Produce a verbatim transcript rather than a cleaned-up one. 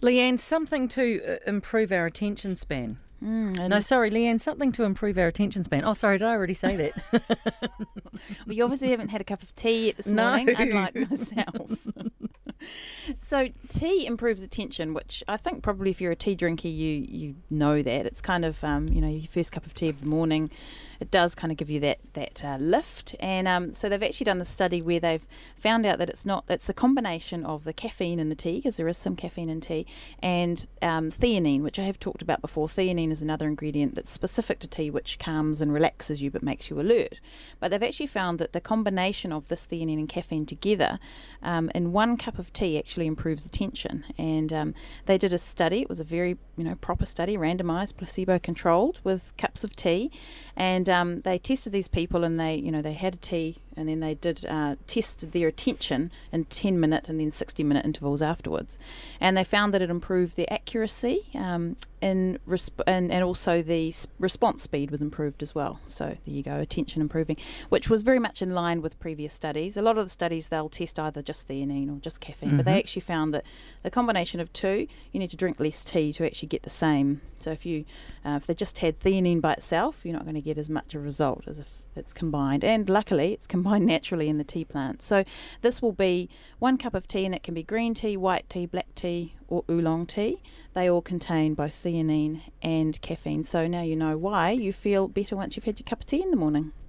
Leanne, something to uh, improve our attention span. Mm, No, sorry, Leanne, something to improve our attention span. Oh, sorry, did I already say that? Well, you obviously haven't had a cup of tea yet this No. morning, unlike myself. So tea improves attention, which I think probably if you're a tea drinker, you you know that. It's kind of, um, you know, your first cup of tea of the morning. It does kind of give you that that uh, lift. And um, so they've actually done a study where they've found out that it's not, it's the combination of the caffeine in the tea, because there is some caffeine in tea, and um, theanine, which I have talked about before. Theanine is another ingredient that's specific to tea, which calms and relaxes you but makes you alert. But they've actually found that the combination of this theanine and caffeine together um, in one cup of tea actually improves attention. And um, they did a study. It was a very, you know, proper study, randomized, placebo-controlled, with cups of tea, and um, they tested these people, and they, you know, they had a tea, and then they did uh, test their attention in ten minute and then sixty minute intervals afterwards, and they found that it improved their accuracy um, in resp- and, and also the s- response speed was improved as well. So there you go, attention improving, which was very much in line with previous studies. A lot of the studies, they'll test either just theanine or just caffeine, Mm-hmm. but they actually found that the combination of two, you need to drink less tea to actually get the same. So if you uh, if they just had theanine by itself, you're not going to get as much a result as if it's combined. And luckily it's combined naturally in the tea plant. So this will be one cup of tea, and it can be green tea, white tea, black tea or oolong tea. They all contain both theanine and caffeine. So now you know why you feel better once you've had your cup of tea in the morning.